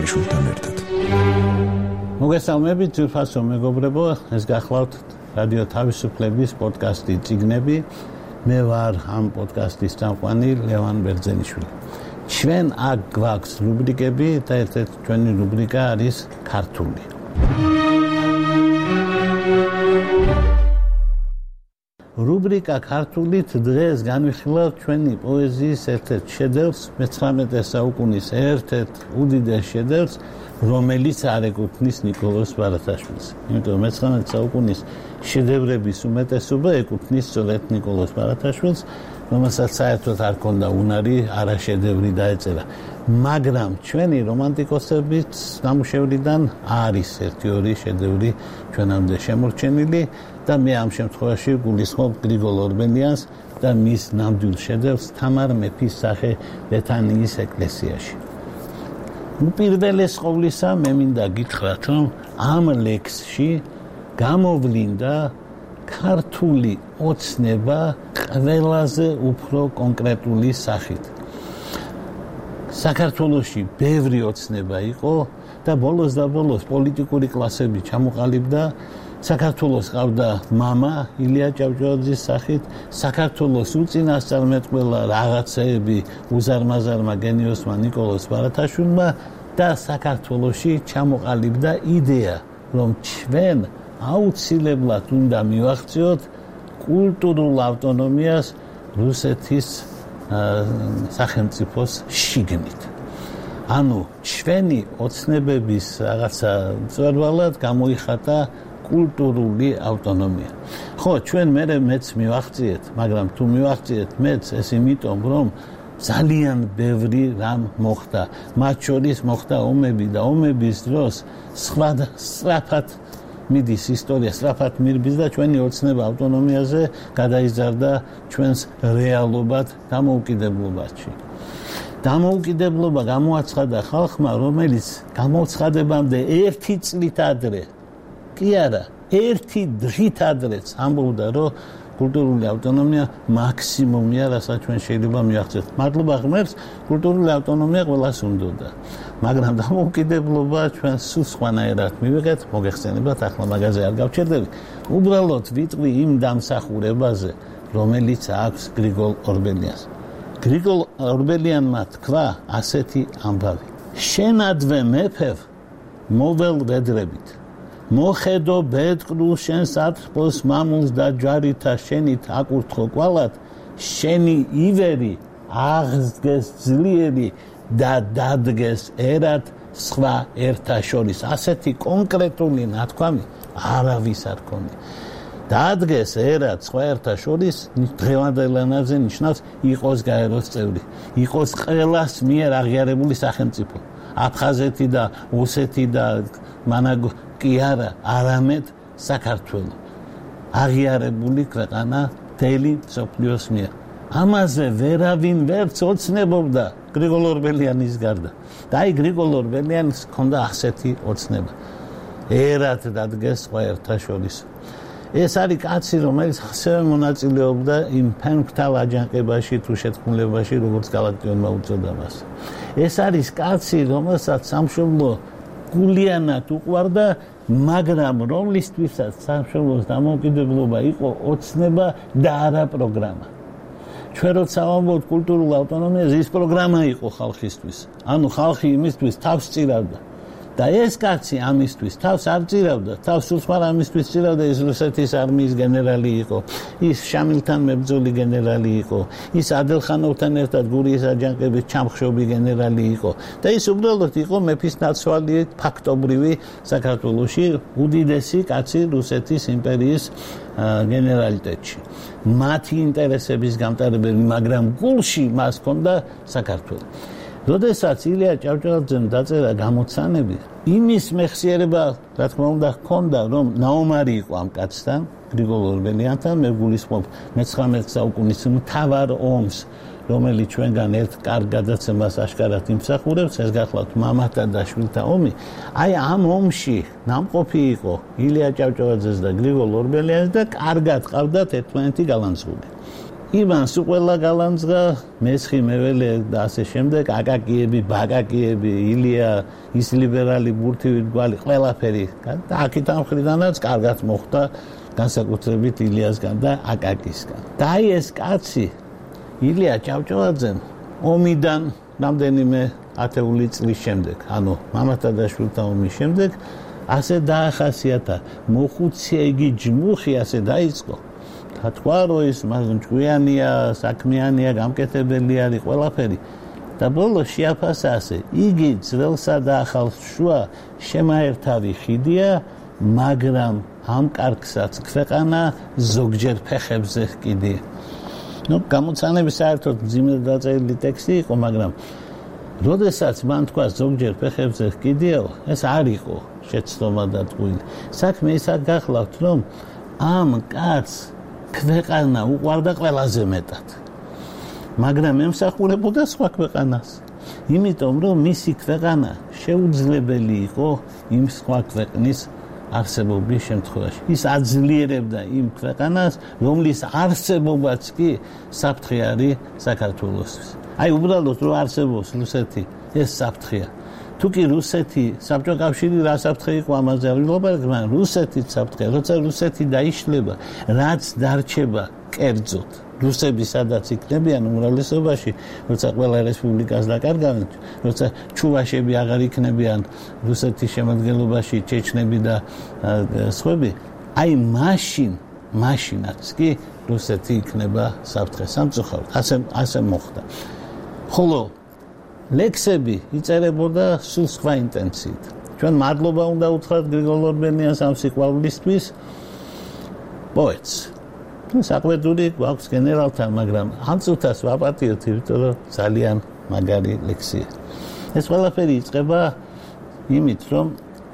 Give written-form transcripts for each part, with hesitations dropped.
ბერძენიშვილთან ერთად. მოგესალმებით ძვირფასო მეგობრებო, ეს გახლავთ რადიო თავისუფლების პოდკასტი წიგნები. მე ვარ ამ პოდკასტის წამყვანი ლევან ბერძენიშვილი. ჩვენ აქ გვაქვს რუბრიკები და ერთ-ერთი ჩვენი რუბრიკა არის ქართული. რუბრიკა ქართულით დღეს განვიხილავთ ჩვენი პოეზიის ერთ-ერთ შედევრს, მე-19 საუკუნის ერთ-ერთ უდიდეს შედევრს, რომელიც არ ეკუთვნის ნიკოლოზ ბარათაშვილს. იმიტომ მე-19 საუკუნის შედევრების უმეტესობა ეკუთვნის სწორედ ნიკოლოზ ბარათაშვილს, რომელსაც საერთოდ არ ქონდა უნარი არა შედევრი დაეწერა. მაგრამ ჩვენი რომანტიკოსების ნამუშევრიდან არის ერთი-ორი შედევრი ჩვენამდე შემორჩენილი და მე ამ შემთხვევაში გულისხმობ გრიგოლ ორბელიანს და მის ნამდვილ შედევრს თამარ მეფის სახე ბეთანიის ეკლესიაში. უპირველეს ყოვლისა მე მინდა გითხრათ, რომ ამ ლექსში გამოვლინდა ქართული ოცნება ყველაზე უფრო კონკრეტული სახით. საქართველოში ბევრი ოცნება იყო და ბოლოს და ბოლოს პოლიტიკური კლასები ჩამოყალიბდა. საქართველოს ყავდა მამა ილია ჭავჭავაძის სახით, საქართველოს უწინასწარმეტყველა რაღაცეები უზარმაზარმა გენიოსმა ნიკოლოზ ბარათაშვილმა და საქართველოში ჩამოყალიბდა იდეა, რომ ჩვენ აუცილებლად უნდა მივაღწიოთ კულტურულ ავტონომიას რუსეთის სახელმწიფოს შიგნით. ანუ ჩვენი ოცნებების რაღაცა მწვერვალად გამოიხატა კულტურული ავტონომია. ხო, ჩვენ მეც მივაღწიეთ, მაგრამ თუ მივაღწიეთ მეც, ეს იმიტომ, რომ ძალიან ბევრი რამ მოხდა. მათ შორის მოხდა ომები და ომების დროს სწრაფად მიდის ისტორია, სწრაფად მირბის და ჩვენი ოცნება ავტონომიაზე გადაიზარდა ჩვენს რეალობად დამოუკიდებლობაში. დამოუკიდებლობა გამოაცხადა ხალხმა, რომელიც გამოცხადებამდე 1 წლით ადრე კი არა, 1 დღით ადრეც ამბობდა, რომ კულტურული ავტონომია მაქსიმუმია, რასაც ჩვენ შეიძლება მივაღწიოთ. მადლობა ღმერთს, კულტურული ავტონომია ყველას უნდოდა. მაგრამ დამოუკიდებლობა ჩვენ სულ სხვანაირად მივიღეთ, მოგეხსენებათ, ახლა მაგაზე არ გავჩერდები. უბრალოდ ვიტყვი იმ დამსახურებაზე, რომელიც აქვს გრიგოლ ორბელიანს. გრიგოლ ორბელიანმა თქვა ასეთი ამბავი: შენადვე მეფევ მოվել ვედრებით. მოხედო ბედყნულ შენს ათრფოს მამულს და ჯარითა შენით აკურთხო კვალად, შენი ივერი აღსდგეს ძლიერი და დადგეს ერად სხვა ერთა შორის. ასეთი კონკრეტული ნათქვამი არავის არ ქონია. დადგეს ერად სხვა ერთა შორის დღევანდელ ენაზე ნიშნავს იყოს გაეროს წევრი, იყოს ყველას მიერ აღიარებული სახელმწიფო. აფხაზეთი და ოსეთი და მანაგ კი არა, არამედ საქართველო. აღიარებული ქვეყანა მთელი მსოფლიოს მიერ. ამაზე ვერავინ ვერც ოცნებობდა გრიგოლ ორბელიანის გარდა. და აი გრიგოლ ორბელიანს ჰქონდა ასეთი ოცნება. ერად დადგეს სხვა ერთა შორის. ეს არის კაცი, რომელიც ასევე მონაწილეობდა იმ ფენქთალ აჯანყებაში თუ შეთქმულებაში, როგორც გალაქტიონმა უწოდა მას. ეს არის კაცი, რომელსაც სამშობლო გულიანად უყვარდა, მაგრამ რომლისთვისაც სამშობლოს დამოუკიდებლობა იყო ოცნება და არა პროგრამა. ჩვენ როცა ვამბობთ კულტურულ ავტონომიაზე, ის პროგრამა იყო ხალხისთვის. ანუ ხალხი იმისთვის თავს წირავდა. და ეს კაცი ამისთვის თავს არ წირავდა, თავს უცხო ამისთვის წირავდა. ის რუსეთის არმიის გენერალი იყო, ის შამილთან მებრძოლი გენერალი იყო, ის ადელხანოვთან ერთად გურიის აჯანყების ჩამხშობი გენერალი იყო და ის უბრალოდ იყო მეფის ნაცვალი ფაქტობრივი საქართველოში უდიდესი კაცი რუსეთის იმპერიის გენერალიტეტში. მათი ინტერესების გამტარებელი, მაგრამ გულში მას ჰქონდა საქართველო. როდესაც ილია ჭავჭავაძემ დაწერა გამოცანები, იმის მეხსიერება, რა თქმა უნდა, ჰქონდა, რომ ნაომარი იყო ამ კაცთან, გრიგოლ ორბელიანთან, მე გულისხმობ მე-19 საუკუნის მთავარ ომს, რომელიც ჩვენგან ერთ კარგ გადაცემას აშკარად იმსახურებს, ეს გახლავთ მამათა და შვილთა ომი. აი ამ ომში ნამყოფი იყო ილია ჭავჭავაძეს და გრიგოლ ორბელიანს და კარგად ყავდათ ერთმანეთი გალანძღული. ივანს უყველა გალანძღა, მესხი მეველე და ასე შემდეგ, აკაკიები, ბაკაკიები, ილია, ის ლიბერალი ბურთივი გვალი, ყველაფერი. და აქეთ ამ მხრიდანაც კარგად მოხდა განსაკუთრებით ილიასგან და აკაკისგან. და აი ეს კაცი ილია ჭავჭავაძემ ომიდან რამდენიმე ათეული წლის შემდეგ, ანუ მამათა და შვილთა ომის შემდეგ, ასე დაახასიათა, მოხუცია იგი ჯმუხი ასე დაიწყო. თქვა რომ ის მჭკვიანია, საქმიანია, გამკეთებელი არის ყველაფერი და ბოლოს შეაფასა ასე იგი ძველსა და ახალს შუა შემაერთავი ხიდია, მაგრამ ამ კარგსაც ქვეყანა ზოგჯერ ფეხებზე ჰკიდია. გამოცანები საერთოდ მძიმე დაწერილი ტექსტი იყო, მაგრამ როდესაც მან თქვა ზოგჯერ ფეხებზე ჰკიდიაო, ეს არ იყო შეცდომა და ტყუილი. საქმე ისად გახლავთ, რომ ამ კაცს ქვეყანა უყვარდა ყველაზე მეტად. მაგრამ ემსახურებოდა სხვა ქვეყანას. იმიტომ რომ მისი ქვეყანა შეუძლებელი იყო იმ სხვა ქვეყნის არსებობის შემთხვევაში. ის აძლიერებდა იმ ქვეყანას, რომლის არსებობაც კი საფრთხე არის საქართველოსთვის. აი უბრალოდ რომ არსებობს რუსეთი, ეს საფრთხეა. თუ კი რუსეთი, საბჭოთა კავშირი რა საფრთხე იყო ამაზე არ ვილაპარაკებ, მაგრამ რუსეთიც საფრთხეა, როცა რუსეთი დაიშლება, რაც დარჩება კერძოდ. რუსები სადაც იქნებიან უმრავლესობაში, როცა ყველა რესპუბლიკას დაკარგავენ, როცა ჩუვაშები აღარ იქნებიან რუსეთის შემადგენლობაში, ჩეჩნები და სხვები, აი მაშინაც კი რუსეთი იქნება საფრთხე სამწუხაროდ. ასე მოხდა. ხოლო ლექსები იწერებოდა სულ სხვა ინტენციით. ჩვენ მადლობა უნდა უთხრათ გრიგოლ ორბელიანს ამ სიყვარულისთვის პოეტს. საყვედური გვაქვს გენერალთან, მაგრამ ამ წუთას ვაპატიოთ, იმიტომ რომ ძალიან მაგარი ლექსია. ეს ყველაფერი იწყება იმით, რომ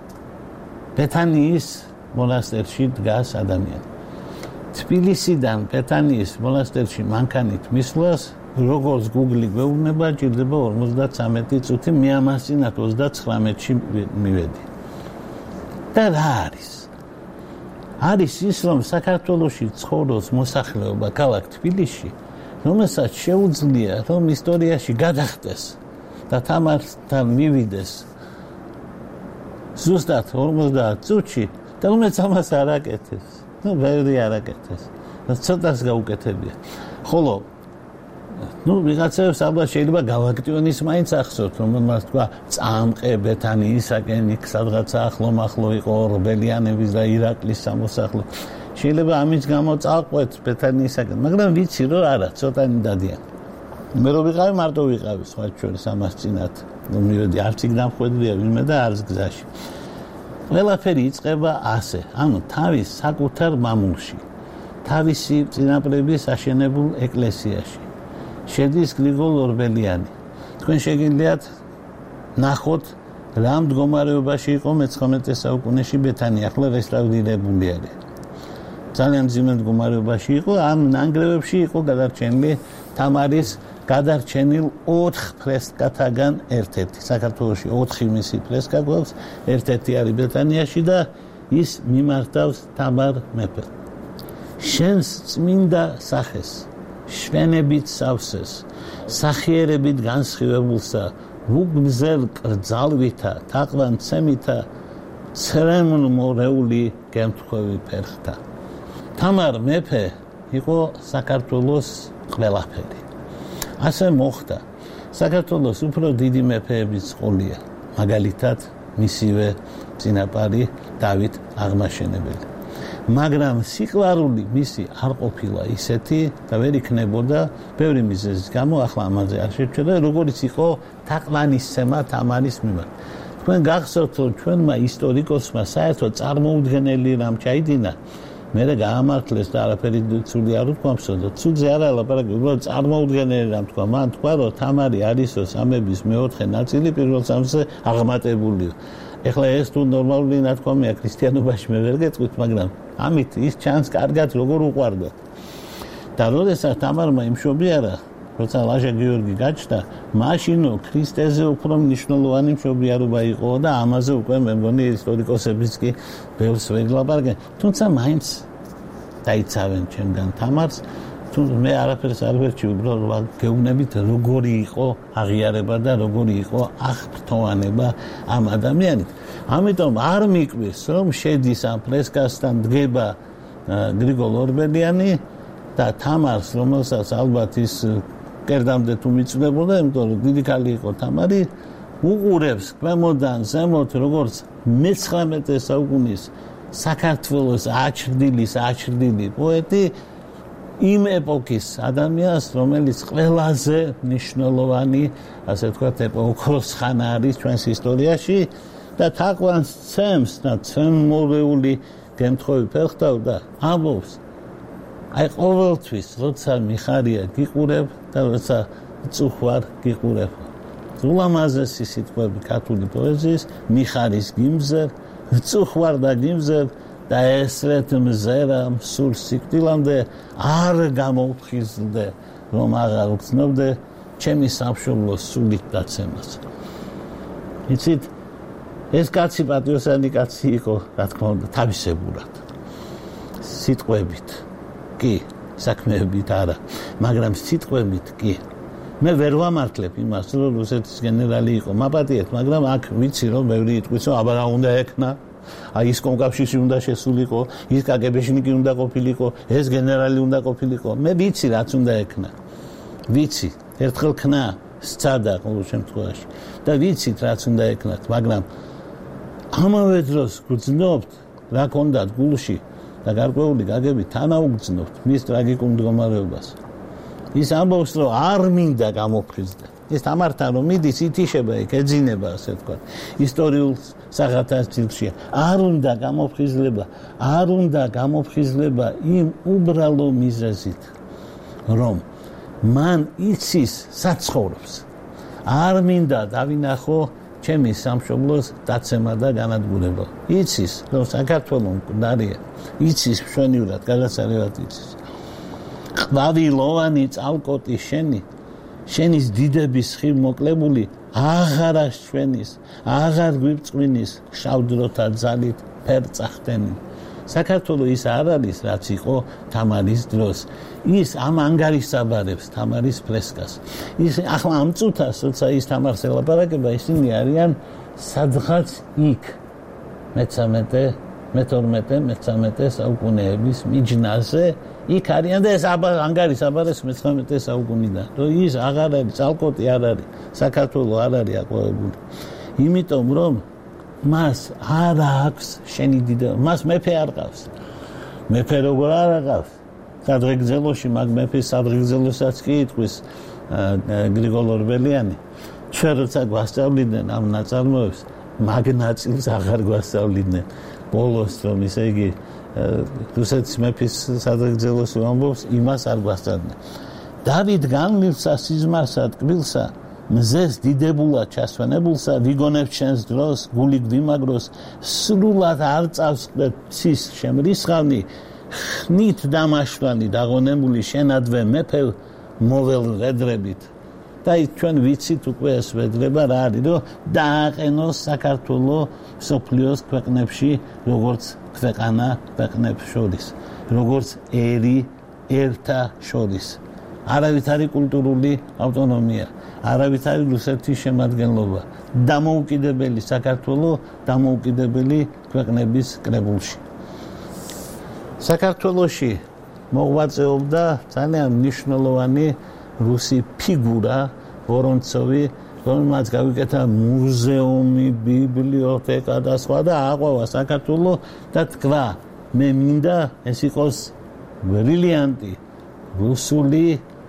ბეთანიის მონასტერში დგას ადამიანი. თბილისიდან ბეთანიის მონასტერში მანქანით მისვლას როგორც Google გვეუბნება, ჭირდება 53 წუთი, მე ამასწინათ 39-ში მივედი. და რა არის? არის ის, რომ საქართველოში ცხოვრობს მოსახლეობა ქალაქ თბილისში, რომელსაც შეუძლია, რომ ისტორიაში გადახტეს და თამართან მივიდეს ზუსტად 50 წუთში, და რომელიც ამას არ აკეთეს. ბევრი არ აკეთეს. და ცოტას გაუკეთებია. ხოლო ვიღაცებს ალბათ შეიძლება გავაქტიონის მაინც ახსოვთ, რომელმაც თქვა წამყე ბეთანიისაკენ იქ სადღაცა ახლო იყო ორბელიანების და ირაკლის სამოსახლო. შეიძლება ამის გამო წავყვეთ ბეთანიისაკენ, მაგრამ ვიცი რომ არა, ცოტანი დადიან. მე რო ვიყავი, მარტო ვიყავი, სხვა შორის ამას წინათ. მივედი არც იქ დამხვედრია ვინმე და არც გზაში. ყველაფერი იწყება ასე, ანუ თავის საკუთარ მამულში, თავისი წინაპრების აშენებულ ეკლესიაში. შედის გრიგოლ ორბელიანი. თქვენ შეგიძლიათ ნახოთ რა მდგომარეობაში იყო მე-19 საუკუნეში ბეთანია, ახლა რესტავრირებული არის. ძალიან მძიმე მდგომარეობაში იყო, ამ ნანგრევებში იყო გადარჩენილი თამარის გადარჩენილ 4 ფრესკათაგან ერთ-ერთი. საქართველოში 4 მისი ფრესკა გვაქვს, ერთ-ერთი არის ბეთანიაში და ის მიმართავს თამარ მეფეს. შენს წმინდა სახეს შვენებით სავსეს, სახიერებით განსხივებულსა, ვუგმზელ კრძალვითა, თაყვან ცემითა, ცრემლ მორეული გემთხვევი ფერხთა. თამარ მეფე იყო საქართველოს ყველაფერი. ასე მოხდა. საქართველოს უფრო დიდი მეფეების ყოლია, მაგალითად მისივე წინაპარი დავით აღმაშენებელი. მაგრამ სიყვარული მისი არ ყოფილა ისეთი და ვერ იქნებოდა ბევრი მიზეზის გამო, ახლა ამაზე არ შევჩერდა, როგორც იყო თაყვანისცემა თამარის მიმართ. თქვენ გახსოვთ, რომ ჩვენმა ისტორიკოსმა საერთოდ წარმოუდგენელი რამ ჩაიდინა, მერე გაამართლეს და არაფერი ცუდი არ უთქვამსო და ცუდზე არ ალაპარაკი, უბრალოდ წარმოუდგენელი რამ თქვა. მან თქვა, რომ თამარი არისო სამების მეოთხე ნაწილი პირველ სამზე აღმატებულიო. ეხლა ეს თუ ნორმალური ნათქვამია ქრისტიანობაში მე ვერ გეტყვით, მაგრამ ამით ის ჩანს კარგად როგორ უყვარდათ. და როდესაც თამარმა იმშობიარა, როცა ლაჟა გიორგი გაჩნდა, მაშინო ქრისტეზე უფრო მნიშვნელოვანი მშობიარობა იყო და ამაზე უკვე მე მგონი ისტორიკოსებიც კი ბევრს ვერ ლაპარაკენ. თუმცა მაინც დაიცავენ ჩემგან თამარს, თუ მე არაფერს არ ვერჩი, უბრალოდ გეუბნებით როგორი იყო აღიარება და როგორი იყო აღფრთოვანება ამ ადამიანით. ამიტომ არ მიკვირს, რომ შედის ამ ფრესკასთან დგება გრიგოლ ორბელიანი და თამარს, რომელსაც ალბათ ის კერდამდე თუ მიწვდებოდა, იმიტომ რომ დიდი ქალი იყო თამარი, უყურებს ქვემოდან ზემოთ, როგორც მე-19 საუკუნის საქართველოს აჩრდილი პოეტი იმ ეპოქის ადამიანს, რომელიც ყველაზე მნიშვნელოვანი, ასე ვთქვათ, ეპოქოს ხანა არის ჩვენს ისტორიაში და თაყვანს ცემს და ცემმოვეული გემთხოვი ფეხთავ და ამბობს აი ყოველთვის როცა მიხარია გიყურებ და როცა წუხვარ გიყურებ. ულამაზესი სიტყვები ქართული პოეზიის მიხარის გიმზერ, წუხვარ და გიმზერ და ესრეთ მზერა სულ სიკვდილამდე არ გამოვხიზლდე, რომ აღარ ვგრძნობდე ჩემი სამშობლოს სულით დაცემას. იცით, ეს კაცი პატიოსანი კაცი იყო, რა თქმა უნდა, თავისებურად. სიტყვებით კი, საქმეებით არა, მაგრამ სიტყვებით კი. მე ვერ ვამართლებ იმას, რომ რუსეთის გენერალი იყო. მაპატიეთ, მაგრამ აქ ვიცი, რომ ბევრი იტყვის, რომ აბა რა უნდა ექნა. აი ის კომკავშირში უნდა შესულიყო, ის კაგებეშნიკი უნდა ყოფილიყო, ეს გენერალი უნდა ყოფილიყო. მე ვიცი, რაც უნდა ექნა. ვიცი, ერთხელ ქნა სცადა ყოველ შემთხვევაში და ვიცით, რაც უნდა ექნათ, მაგრამ ამავე დროს გძნობთ, რა კონდათ გულში და გარკვეული გაგებით თანაუგრძნობთ მის ტრაგიკულ მდგომარეობას. ის ამბობს, რომ არ მინდა გამოფხიზდა. ეს თამართან რომ მიდის, ითიშება იქ, ეძინება, ასე ვთქვათ, ისტორიულ საღათას ძილშია. არ უნდა გამოფხიზლება იმ უბრალო მიზეზით, რომ მან იცის საცხოვრებს. არ მინდა დავინახო ჩემი სამშობლოს დაცემა და განადგურება. იცის, რომ საქართველო მკვდარია. იცის მშვენივრად, გადასარევად იცის. ყვავილოვანი წალკოტი შენის დიდების ხივ მოკლებული აღარ აშვენის, აღარ გვირწყვინის შავდროთა ძალით ფერწახტენი. საქართველო ის არ არის, რაც იყო თამარის დროს. ის ამ ანგარიშს აბარებს თამარის ფრესკას. ის ახლა ამ წუთას, როცა ის თამარს ელაპარაკება, ისინი არიან სადღაც იქ მე-12 საუკუნეების მიჯნაზე. იქ არიან და ეს ანგარის აბარეს მე-19 საუკუნიდან. რომ ის აღარ არის, წალკოტი არ არის, საქართველო არ არის აყვავებული. იმიტომ რომ მას არ აქვს შენი დიდება, მას მეფე არ ყავს. მეფე როგორ არ ყავს? სადღეგრძელოში, მაგ მეფის სადღეგრძელოსაც კი იტყვის გრიგოლ ორბელიანი. ჩვენ როცა გვასწავლიდნენ ამ ნაწარმოებს, მაგ ნაწილს აღარ გვასწავლიდნენ. ბოლოს რომ ისე იგი რუსეთის მეფის სადღეგრძელოს ამბობს, იმას არ გვასწავლიდნენ. დავით განმილსა სიზმარსა ტკბილსა, მზეს დიდებულად ჩასვენებულსა, ვიგონებ ჩვენს დროს, გული გვიმაგროს, სრულად არ წავსყდეთ ცის შემრისხავნი, ხნით დამაშვანი დაღონებული შენადვე მეფე მოվել ვედრებით. და ჩვენ ვიცით უკვე ეს ვედრება რა არის, რომ დააყენოს საქართველო მსოფლიოს ქვეყნებში, როგორც ქვეყანა ქვეყნებს შორის, როგორც ერი ერთა შორის. არავითარი კულტურული ავტონომია, არავითარი რუსეთის შემადგენლობა, დამოუკიდებელი საქართველო, დამოუკიდებელი ქვეყნების კრებულში. საქართველოში მოღვაწეობდა ძალიან მნიშვნელოვანი რუსი ფიგურა ვორონცოვი, რომელმაც გავიკეთა მუზეუმი, ბიბლიოთეკა და სხვა და აყვავა საქართველო და თქვა, მე მინდა ეს იყოს ბრილიანტი რუსული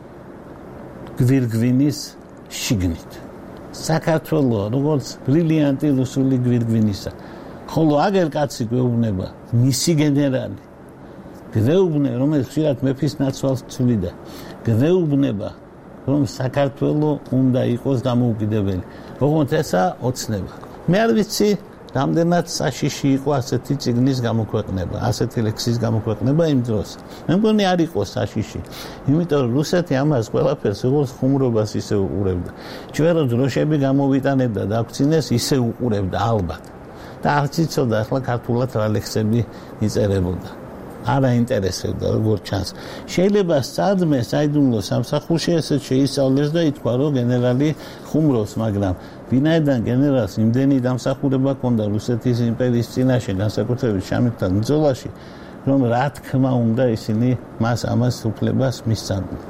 გვირგვინის შიგნით. საქართველო როგორც ბრილიანტი რუსული გვირგვინისა. ხოლო აგერ კაცი გვეუბნება, მისი გენერალი გვეუბნება, რომელიც ხშირად მეფის ნაცვალს ცვლიდა, გვეუბნება, რომ საქართველო უნდა იყოს დამოუკიდებელი. ოღონდ ესა ოცნება. მე არ ვიცი, რამდენად საშიში იყო ასეთი წიგნის გამოქვეყნება, ასეთი ლექსის გამოქვეყნება იმ დროს. მე მგონი არ იყო საშიში. იმიტომ რომ რუსეთი ამას ყველაფერს როგორც ხუმრობას ისე უყურებდა. ჩვენ რო დროშები გამოვიტანებდა და აქცინეს ისე უყურებდა ალბათ. და არც იცოდა ახლა ქართულად რა ლექსები იწერებოდა. არ აინტერესებდა როგორც ჩანს. შეიძლება სადმე საიდუმლო სამსახურში ესეც შეისწავლეს და ითქვა, რომ გენერალი ხუმრობს, მაგრამ ვინაიდან გენერალს იმდენი დამსახურება ჰქონდა რუსეთის იმპერიის წინაშე, განსაკუთრებით შამილთან ბრძოლაში, რომ რა თქმა უნდა ისინი მას ამას უფლებას მისცემდნენ.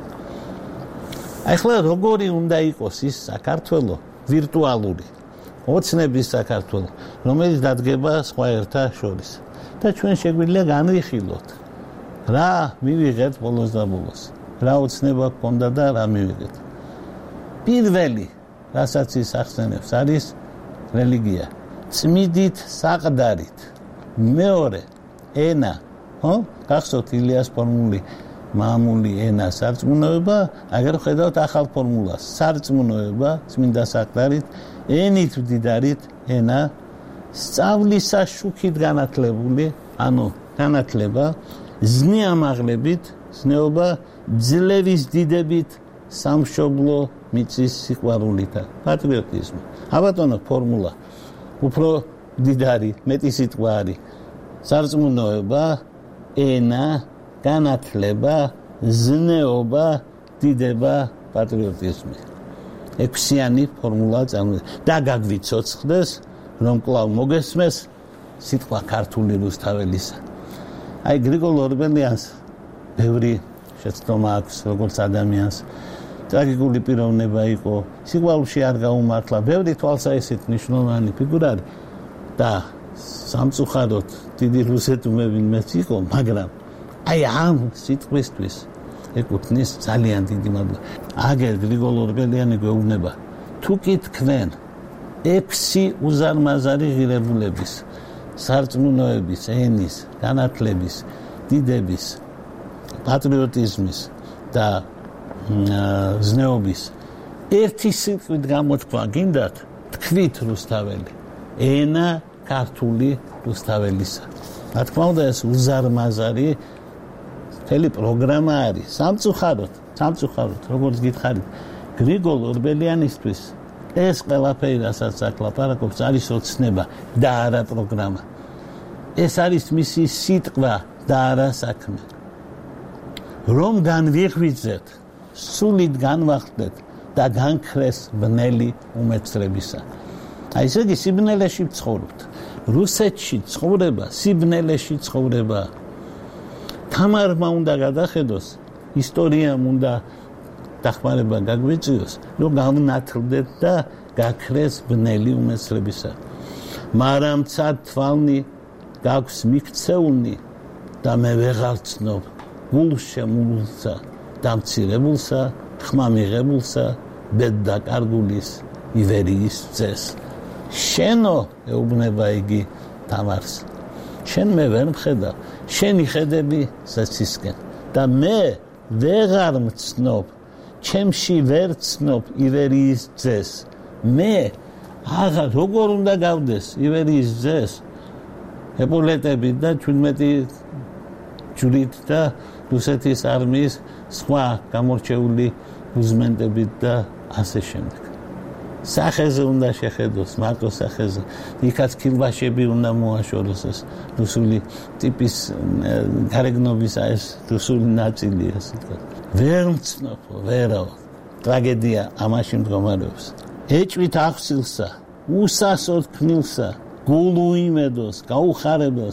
ახლა როგორი უნდა იყოს ის საქართველო ვირტუალური ოცნების საქართველო, რომელიც დადგება სხვა ერთა შორის. და ჩვენ შეგვიძლია განვიხილოთ რა მივიღეთ ბოლოს და ბოლოს, რა ოცნება გქონდა და რა მივიღეთ. პირველი, რასაც ის ახსენებს, არის რელიგია. წმიდით საყდარით. მეორე, ენა. გახსოვთ ილიას ფორმული მამული ენა სარწმუნოება, აგერ ხედავთ ახალ ფორმულას. სარწმუნოება, წმინდა საყდარით, ენით მდიდარით ენა, სწავლისა შუქით განათლებული, ანუ განათლება, ზნეამაღლებით, ზნეობა, ძლევის დიდებით, სამშობლო მიწის სიყვარულითა, პატრიოტიზმი. აბატონო ფორმულა, უფრო მდიდარი, მეტი სიტყვა არის. სარწმუნოება, ენა, განათლება, ზნეობა, დიდება, პატრიოტიზმი. ექვსიანი ფორმულა წარმოიდგინეთ. და გაგვიცოცხლდეს, რომ კვლავ მოგესმეს სიტყვა ქართული რუსთაველისა. აი გრიგოლ ორბელიანს ბევრი შეცდომა აქვს როგორც ადამიანს. ტრაგიკული პიროვნება იყო, სიყვარულში არ გაუმართლა, ბევრი თვალსაჩინო მნიშვნელოვანი ფიგურა არის და სამწუხაროდ დიდი რუსეთუმები მეც იყო, მაგრამ აი ამ სიტყვისთვის ეკუთვნის ძალიან დიდი მადლობა. აგერ გრიგოლ ორბელიანი გვეუბნება, თუ კი თქვენ 6 უზარმაზარი ღირებულების, სარწმუნოების, ენის, განათლების, დიდების, პატრიოტიზმის და ზნეობის ერთი სიტყვით გამოთქვა გინდათ, თქვით რუსთაველი, ენა ქართული რუსთაველისა. რა თქმა უნდა ეს უზარმაზარი მთელი პროგრამა არის. სამწუხაროდ, როგორც გითხარით, გრიგოლ ორბელიანისთვის ეს ყველაფერი, რასაც აქ ლაპარაკობს, არის ოცნება და არა პროგრამა. ეს არის მისი სიტყვა და არა საქმე. რომ განვიღვიძეთ, სულით განვახტეთ და განქრეს ბნელი უმეცრებისა. აი ესე იგი სიბნელეში ვცხოვრობთ. რუსეთში ცხოვრება, სიბნელეში ცხოვრება. თამარმა უნდა გადახედოს, ისტორიამ უნდა დახმარება გაგვიწიოს, რომ გავნათლდეთ და გაქრეს ბნელი უმეცრებისა. მაგრამ ცად თვალნი გაქვს მიქცეულნი და მე ვეღარ ცნობ გულშემულსა დამცირებულსა, ხმა მიღებულსა, ბედ დაკარგულის ივერიის ძეს. შენო ეუბნება იგი თამარს. შენ მე ვერ მხედავ, შენი ხედები ზეცისკენ და მე ვეღარ მცნობ, ჩემში ვერ ცნობ ივერიის ძეს. მე აღარ როგორ უნდა გავდეს ივერიის ძეს? ეპოლეტებით და 17 ჯვრით და რუსეთის არმიის სხვა გამორჩეული უზმენტებით და ასე შემდეგ. სახეზე უნდა შეხედოს, მარტო სახეზე. იქაც ქილბაშები უნდა მოაშოროს ეს რუსული ტიპის გარეგნობის ეს რუსული ნაწილი ასე თქვა. ვერ მცნობ, ვერავ. ტრაგედია ამაში მდგომარეობს. ეჭვით ახსილსა, უსასოდ ქმნილსა, გულ უიმედოს, გაუხარებოს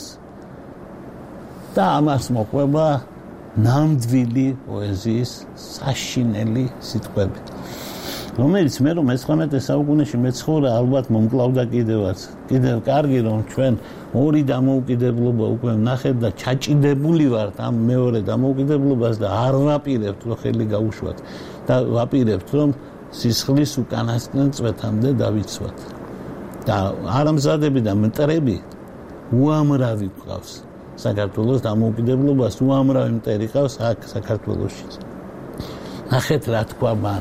და ამას მოყვება ნამდვილი პოეზიის საშინელი სიტყვები, რომელიც მე რომ 19 საუკუნეში მეცხოვრა, ალბათ მომკლავდა კიდევაც. კიდევ კარგი რომ ჩვენ ორი დამოუკიდებლობა უკვე ვნახეთ და ჩაჭიდებული ვართ ამ მეორე დამოუკიდებლობას და არ ვაპირებთ რომ ხელი გაუშვათ და ვაპირებთ რომ სისხლის უკანასკნელ წვეთამდე დავიცვათ. და არამზადები და მტრები უამრავი ყავს. საქართველოს დამოუკიდებლობას უამრავი მტერი ყავს აქ საქართველოში. ნახეთ რა თქვა მან.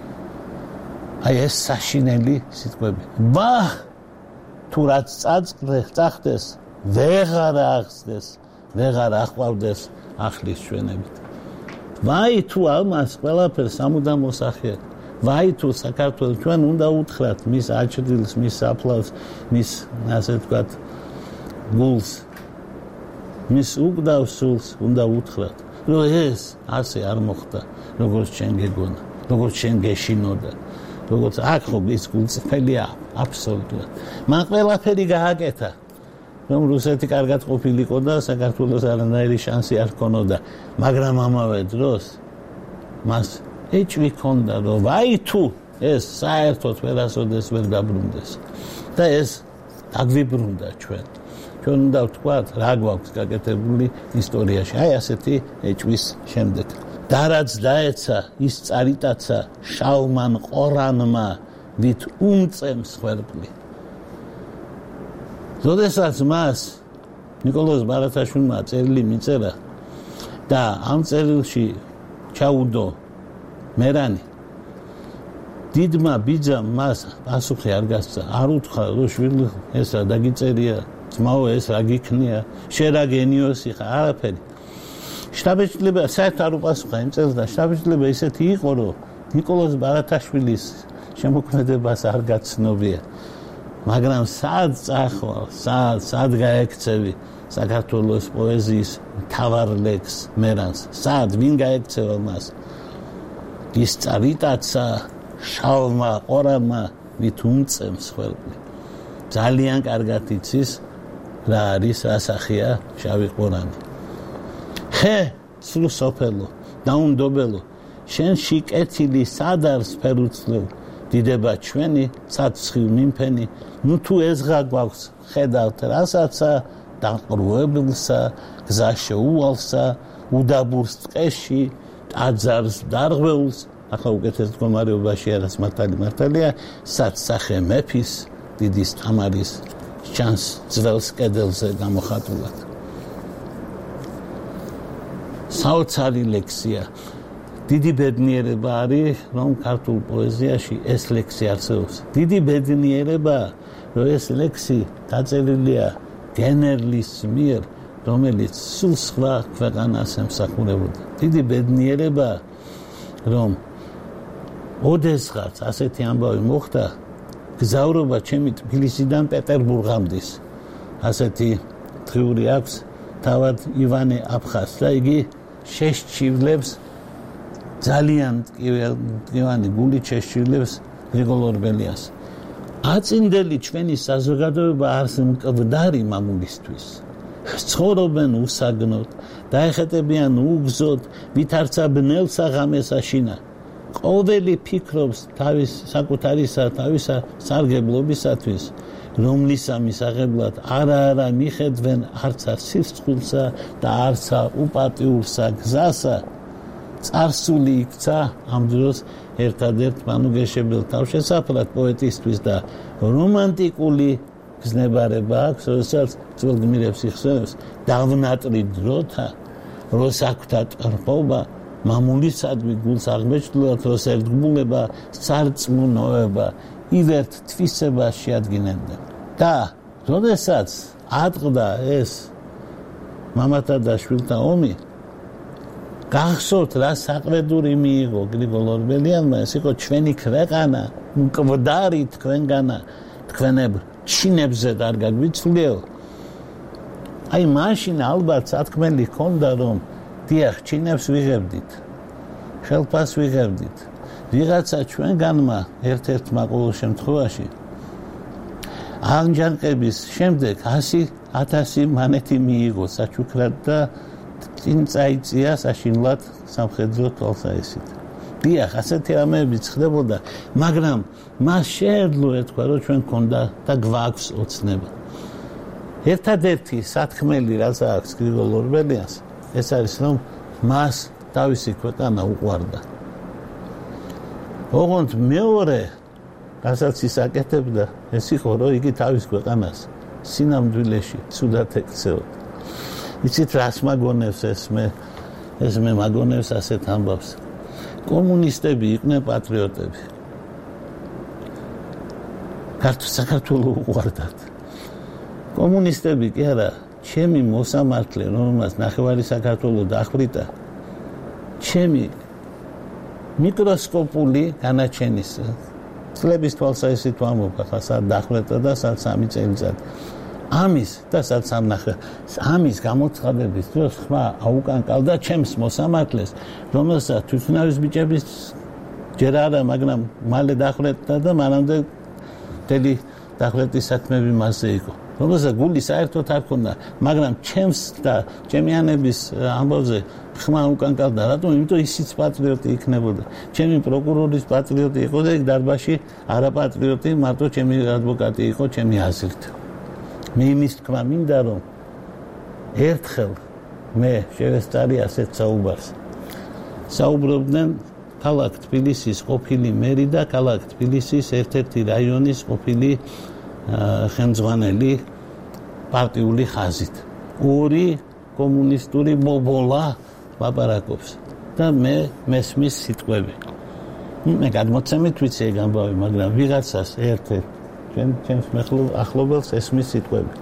აი ეს საშინელი სიტყვები. ბა თუ რაც წახდეს, ვეღარ აღწდეს, ვეღარ აყვავდეს ახლის ჩვენებით. ვაი თუ ამას ყველაფერს ამუდამ მოსახიეთ. ვაი თუ საქართველოს ჩვენ უნდა უთხრათ მის აჩრდილს, მის საფლავს, მის ასე ვთქვათ გულს. მის უგდავ სულს უნდა უთხრათ, რომ ეს ასე არ მოხდა, როგორც შენ გეგონა, როგორც შენ გეშინოდა, როგორც აქ ხო ის გულწრფელია აბსოლუტურად. მან ყველაფერი გააკეთა, რომ რუსეთი კარგად ყოფილიყო და საქართველოს არანაირი შანსი არ ჰქონოდა, მაგრამ ამავე დროს მას ეჭვი ჰქონდა, რომ ვაი თუ ეს საერთოდ ვერასოდეს ვერ დაბრუნდეს და ეს აგვიბრუნდა ჩვენ. ჩვენ უნდა ვთქვათ, რა გვაქვს გაკეთებული ისტორიაში. აი ასეთი ეჭვის შემდეგ. დარაც დაეცა ის წარიტაცა შალმან ყორანმა ვით უმწემს ხერხი. როდესაც მას ნიკოლოზ ბარათაშვილმა წერილი მიწერა და ამ წერილში ჩაუდო მერანი დიდმა ბიძამ მას პასუხი არ გასცა. არ უთხრა, რომ შვილი ეს რა დაგიწერია, ძმაო ეს რა გიქნია, შენ რა გენიოსი ხარ, არაფერი. შტაბ-ბიჭლება საერთოდ არ უპასუხა იმ წერილს და შტაბ-ბიჭლება ისეთი იყო, რომ ნიკოლოზ ბარათაშვილის შემოქმედებას არ გაცნობია. მაგრამ სად წახვალ, სად გაექცევი საქართველოს პოეზიის მთავარ ლექსს მერანს, სად ვინ გაექცევა მას? ის წარიტაცა შალმა ყორანმა ვით უმწემს ხერხი. ძალიან კარგად იცის რა არის ასახია შავი ყორანი. ხე სულ სოფელო დაუნდობელო შენში კეთილი სად არის ფერუცლო დიდება ჩვენი საცხვი მიმფენი ნუ თუ ეზღა გვაქვს ხედავთ რასაც დაყრუებულსა გზა შეუვალსა უდაბურს ტყეში ტაძარს დარღვეულს ახლა უკეთეს მდგომარეობაში არის მართალია საცსახე მეფის დიდის თამარის ჩანს ძველს კედელზე გამოხატულად საოცარი ლექსია დიდი ბედნიერება არის რომ ქართულ პოეზიაში ეს ლექსი არსებობს დიდი ბედნიერება რომ ეს ლექსი დაწერილია გენერლის მიერ რომელიც სულ სხვა ქვეყანას ემსახურებოდა დიდი ბედნიერება რომ ოდესღაც ასეთი ამბავი მოხდა გზავრობა ჩემი თბილისიდან პეტერბურგამდის ასეთი დღიური აქვს თავად ივანე აფხაზს და იგი შეშჩივლებს ძალიან ტკივანი გულით შეშჩივლებს გრიგოლ ორბელიანს აწინდელი ჩვენი საზოგადოება არს მკვდარი მამულისთვის ცხოვრობენ უსაგნოდ დაეხეტებიან უგზოდ ვითარცა ბნელსა ღამესაშინა ყოველი ფიქრობს თავის საკუთარისა თავისა სარგებლობისათვის რომლისა მისაღებლად არა მიხედვენ არცა სისხლსა და არცა უპატიურსა გზასა წარსული იქცა ამ დროს ერთადერთ მანუგეშებელ თავშესაფრად პოეტისთვის და რომანტიკული გზნებარება აქვს როდესაც ძველ გმირებს იხსენებს დავნატრი დროთა როსაქვთა ტრფობა მამულისადმი გულს აღმეჩნდათ როს ერთგულება სარწმუნოება ივერთ თვისება შეადგენდნენ და როდესაც ატყდა ეს მამათა და შვილთა ომი გახსოვთ რა საყრედური მიიღო გრიგოლ ორბელიანმა ეს იყო ჩვენი ქვეყანა მკვდარი თქვენგანა თქვენებ ჩინებზე არ გაგვიცვლიო აი მაშინ ალბათ სათქმელი ჰქონდა რომ დიახ ჩინებს ვიღებდით ხელფას ვიღებდით ვიღაცა ჩვენგანმა ერთ-ერთმა ყოველ შემთხვევაში ანჯანყების შემდეგ 100,000 მანეთი მიიღო საჩუქრად და წინ წაიწია საშინლად სამხედრო თვალსაჩინოდ დიახ ასეთი რამეებიც ხდებოდა მაგრამ მას შეეძლო ეთქვა რომ ჩვენ გქონდა და გვაქვს ოცნება ერთადერთი სათქმელი რაც აქვს გრიგოლ ორბელიანს ეს არის რომ მას თავისი ქვეყანა უყვარდა ოღონდ მეორე რასაც ის აკეთებდა ეს იყო რომ იგი თავის ქვეყანას სინამდვილეში ცუდად ექცეოდა იცით რას მაგონებს ეს მე მაგონებს ასეთ ამბავს კომუნისტები იყვნენ პატრიოტები საქართველოს უყვარდათ კომუნისტები კი არა ჩემი მოსამართლე რომელმაც ნახევარი საქართველოს დახვრიტა ჩემი მიკროსკოპული განაჩენის წლების თვალსაჩინოდ ვამბობ ახლა სად დახვრიტა და სად 3 წელიწად ამის და სადაც ამნახე ამის გამოცხადების დროს ხმა აუკანკალდა ჩემს მოსამართლეს, რომელსაც თვითნავის ბიჭების ჯერ არა, მაგრამ მალე დახვრეტდა და მანამდე მთელი დახვრეტის საქმეები მასზე იყო. რომელსაც გული საერთოდ არ ქონდა, მაგრამ ჩემს და ჩემიანების ამბავზე ხმა უკანკალდა, რატომ? იმიტომ ისიც პატრიოტი იქნებოდა. ჩემი პროკურორის პატრიოტი იყო და იქ დარბაზში არა პატრიოტი, მარტო ჩემი ადვოკატი იყო ჩემი აზრით. მე იმის თქმა მინდა, რომ ერთხელ მე შევესწარი ასეთ საუბარს. საუბრობდნენ ქალაქ თბილისის ყოფილი მერი და ქალაქ თბილისის ერთ-ერთი რაიონის ყოფილი ხელმძღვანელი პარტიული ხაზით. ორი კომუნისტური მობოლა ლაპარაკობს და მე მესმის სიტყვები. მე გადმოცემით ვიცი ეგ ამბავი, მაგრამ ვიღაცას ერთ-ერთ ჩემს ახლობელს ესმის სიტყვები.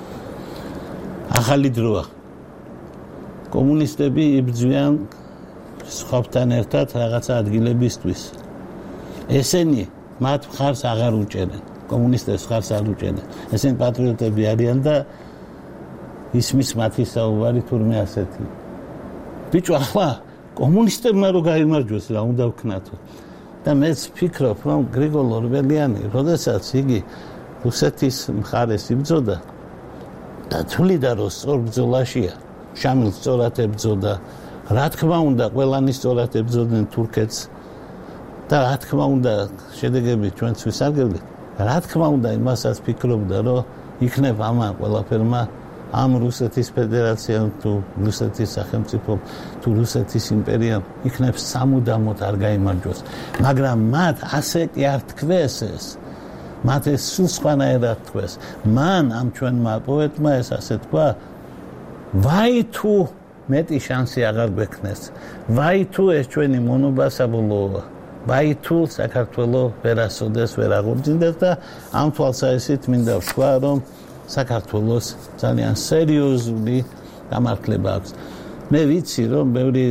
ახალი დროა. კომუნისტები იბრძვიან სხვებთან ერთად რაღაცა ადგილებისთვის. ესენი მათ მხარს აღარ უჭერენ. კომუნისტებს მხარს არ უჭერენ. ესენი პატრიოტები არიან და ისმის მათი საუბარი თურმე ასეთი. ბიჭო, ახლა კომუნისტებმა რო გაიმარჯვეს რა უნდა ვქნათო. და მეც ვფიქრობ, რომ გრიგოლ ორბელიანი, როდესაც იგი რუსეთის მხარეს იბრძოდა და თვლიდა, რომ სწორ ბრძოლაშია, შამილს სწორად ებრძოდა, რა თქმა უნდა, ყველანი სწორად ებრძოდნენ თურქეთს და რა თქმა უნდა, შედეგები ჩვენც ვისარგებლეთ. რა თქმა უნდა, იმასაც ფიქრობდა, რომ იქნებ ამან ყველაფერმა ამ რუსეთის ფედერაციამ თუ რუსეთის სახელმწიფომ თუ რუსეთის იმპერიამ იქნებ სამუდამოდ არ გაიმარჯვოს. მაგრამ მათ ასე კი არ თქვეს ეს. მათ ეს სულ სხვანაირად თქვეს. მან ამ ჩვენმა პოეტმა ეს ასე თქვა, ვაი თუ მეტი შანსი აღარ გვექნეს. ვაი თუ ეს ჩვენი მონობა საბოლოოა. ვაი თუ საქართველო ვერასოდეს ვერ აღორძინდეს და ამ თვალსაზრისით მინდა ვთქვა, რომ საქართველოს ძალიან სერიოზული გამართლება აქვს. მე ვიცი, რომ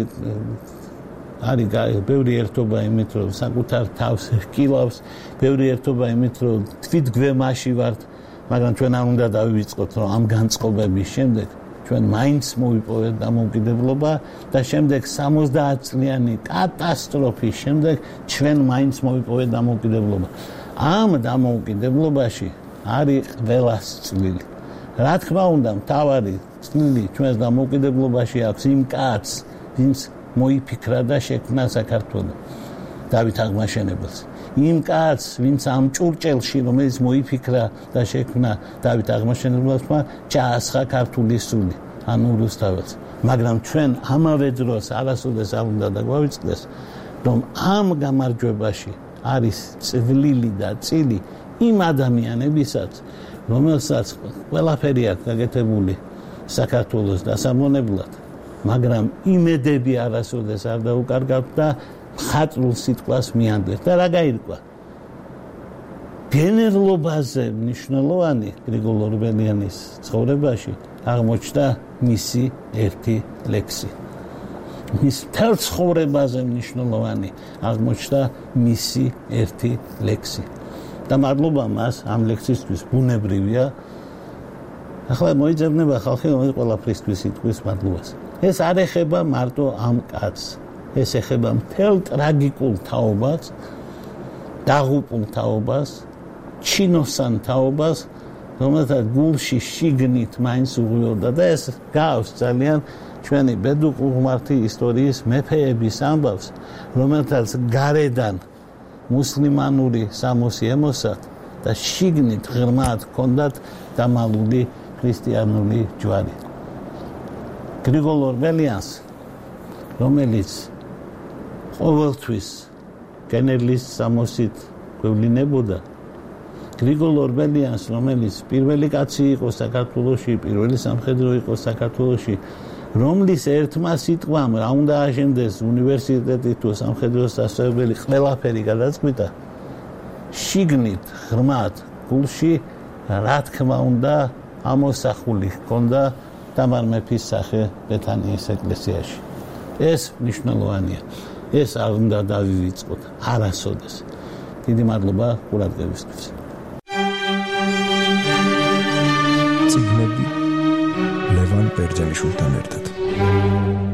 ბევრი ერთობა იმით, რომ საკუთარ თავს ჰკილავს, ბევრი ერთობა იმით, რომ თვითგვემაში ვართ, მაგრამ ჩვენ არ უნდა დავივიწყოთ, რომ ამ განწყობების შემდეგ ჩვენ მაინც მოვიპოვეთ დამოუკიდებლობა და შემდეგ 70 წლიანი კატასტროფის შემდეგ ჩვენ მაინც მოვიპოვეთ დამოუკიდებლობა. ამ დამოუკიდებლობაში არის ყველას წვლილი. რა თქმა უნდა, მთავარი წვლილი ჩვენს დამოუკიდებლობაში აქვს იმ კაცს, ვინც მოიფიქრა და შექმნა საქართველო, დავით აღმაშენებელს. იმ კაცს, ვინც ამ ჭურჭელში, რომელიც მოიფიქრა და შექმნა დავით აღმაშენებელმა, ჩაასხა ქართული სული, ანუ რუსთაველს. მაგრამ ჩვენ ამავე დროს არასოდეს არ უნდა დაგვავიწყდეს, რომ ამ გამარჯვებაში არის წვლილი და წილი იმ ადამიანებისაც, რომელსაც ყველაფერი აქვს გაკეთებული საქართველოს დასამონებლად, მაგრამ იმედები არასოდეს არ დაუკარგავთ და მხატვრულ სიტყვას მიანდეთ. და რა გაირკვა? გენერლობაზე მნიშვნელოვანი გრიგოლ ორბელიანის ცხოვრებაში აღმოჩნდა მისი ერთი ლექსი. მის მთელ ცხოვრებაზე მნიშვნელოვანი აღმოჩნდა მისი ერთი ლექსი. და მადლობა მას ამ ლექსისთვის ბუნებრივია. ახლა მოიძებნება ხალხი, რომელიც ყველაფრისთვის იტყვის მადლობას. ეს არ ეხება მარტო ამ კაცს. ეს ეხება მთელ ტრაგიკულ თაობას, დაღუპულ თაობას, ჩინოსან თაობას, რომელსაც გულში შიგნით მაინც უღიოდა და ეს გავს ძალიან ჩვენი ბედუყურღმართი ისტორიის მეფეების ამბავს, რომელთაც გარედან მუსლიმანური სამოსი ემოსათ და შიგნით ღრმად ჰქონდათ დამალული ქრისტიანული ჯვარი. გრიგოლ ორბელიანს, რომელიც ყოველთვის გენერლის სამოსით გვევლინებოდა, გრიგოლ ორბელიანს, რომელიც პირველი კაცი იყო საქართველოში, პირველი სამხედრო იყო საქართველოში, რომლის ერთმა სიტყვამ რა უნდა აშენდეს უნივერსიტეტი თუ სამხედრო სასწავლებელი ყველაფერი გადაწყვიტა, შიგნით ღრმად გულში რა თქმა უნდა ამოსახული ჰქონდა თამარ მეფის სახე ბეთანიის ეკლესიაში. ეს მნიშვნელოვანია. ეს არ უნდა დავივიწყოთ არასოდეს. დიდი მადლობა ყურადღებისთვის. წიგნები ლევან ბერძენიშვილთან ერთად.